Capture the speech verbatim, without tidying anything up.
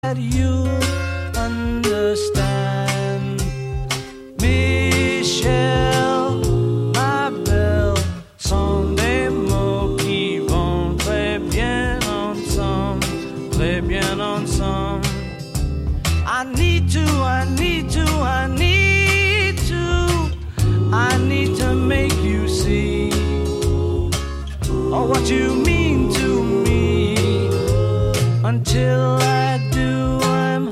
that you understand. Michel, ma belle, sont des mots qui vont très bien ensemble, très bien ensemble. I need to, I need